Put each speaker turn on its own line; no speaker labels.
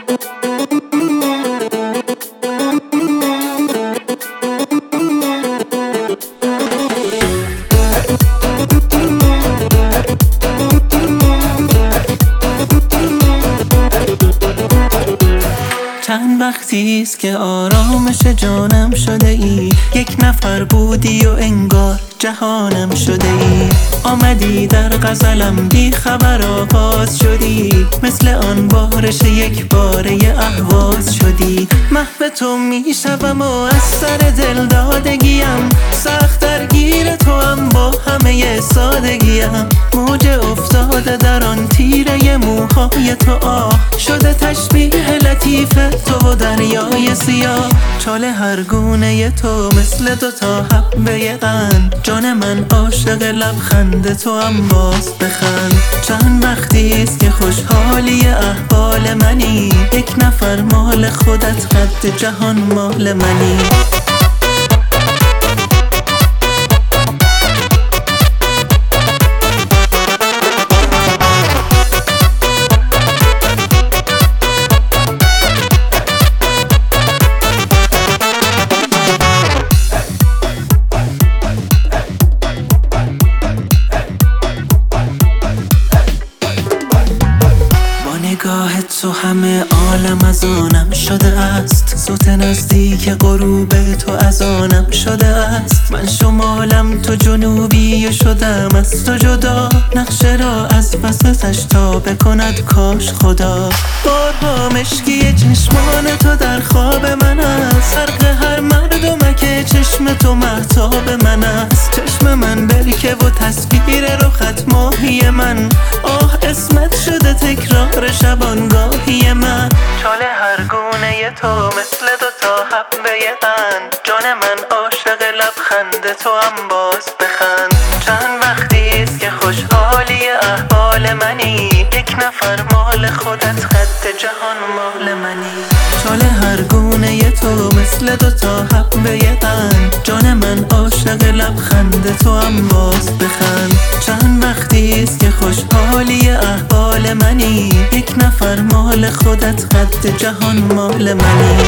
چند وقتیست که آرامش جانم شده ای، یک نفر بودی و انگار جهانم شده ای. آمدی در غزلم بی خبر آغاز شدی، مثل آن بارش یک باره اهواز شدی. محو تو می شوم و از سر دل دادگیم، سخت درگیر تو هم با همه سادگیم. موج افتاده در آن تیره موهای تو، آه شده تشبیه لطیف تو و دریای سیاه. چاله هر گونه تو مثل دوتا حبه قند، جان من عاشق لبخند تو هم باز بخند. چند وقتیست که خوشحالی احوال منی، یک نفر مال خودت قد جهان مال منی. نگاه تو همه عالم از آنم شده است، صوت نزدیک غروب تو از آنم شده است. من شمالم تو جنوبی و شدم از تو جدا، نقشه را از وسطش تا بکند کاش خدا. بارها مشکی چشمان تو در خواب من است، فرق هر مردمک چشم تو مهتاب من است. چشم من برکه و تصویر رخت ماهی من، آه اسمت شده تکرار شبانگاهی من. چاله هر گونه تو مثل دوتا حبه قند، جان من عاشق لبخند تو هم باز بخند. چند وقتیست که خوشحالی احوال منی، یک نفر مال خودت قد جهان مال منی. چاله هر گونه تو مثل دوتا حبه قند، جان من عاشق لبخند تو هم باز بخند. چند وقتیست که خوشحالی احوال منی، یک نفر مال خودت قد جهان مال منی.